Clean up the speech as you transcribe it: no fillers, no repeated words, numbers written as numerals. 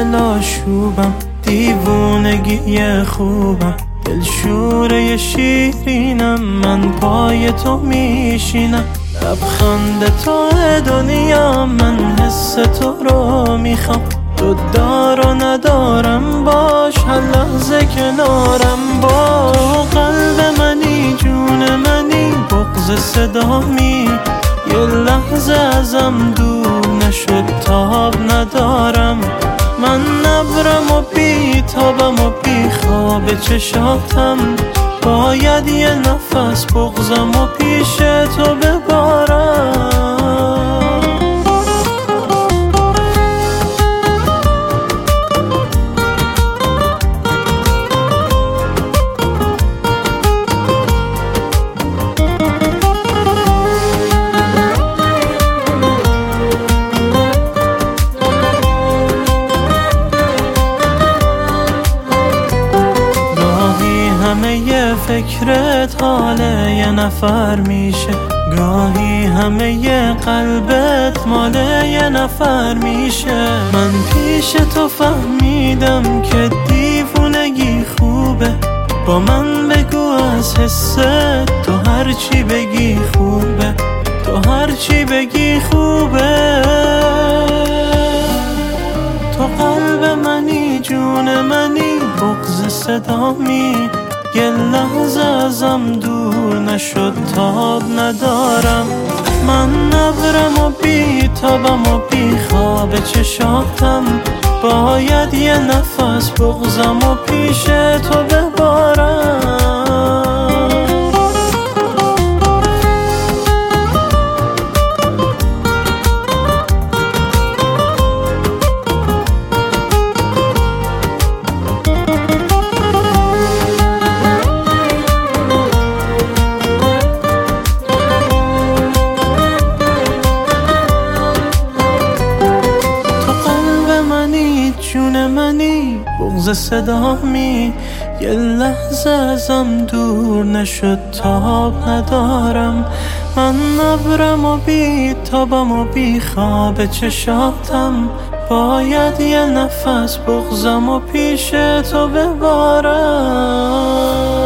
لاشوبم، دیوونگی خوبم، دلشوره شیرینم، من پای تو میشینم، لبخند تو دنیا، من حس تو رو میخوام، تو دار و ندارم، باش هر لحظه کنارم باش. تو قلب منی، جون منی، بغض صدامی، یه لحظه ازم دور نشد، تاب ندارم، من نبرم و بی تابم و بی خواب چشاتم، باید یه نفس بغضم و پیش تو ببارم. همه فکرت حال یه نفر میشه، گاهی همه قلبت مال یه نفر میشه، من پیش تو فهمیدم که دیوونگی خوبه، با من بگو از حست، تو هرچی بگی خوبه، تو هرچی بگی خوبه. تو قلب منی، جون منی، بغض صدامی، یه لحظه ازم دور نشد، تاب ندارم، من نبرم و بی تابم و بی خواب چشاتم، باید یه نفس بغضم و پیش تو ببارم. جون منی، بغض صدامی، یه لحظه ازم دور نشد، تاب ندارم، من نبرم و بی تابم و بی خواب چشاتم، باید یه نفس بغضم و پیش تو ببارم.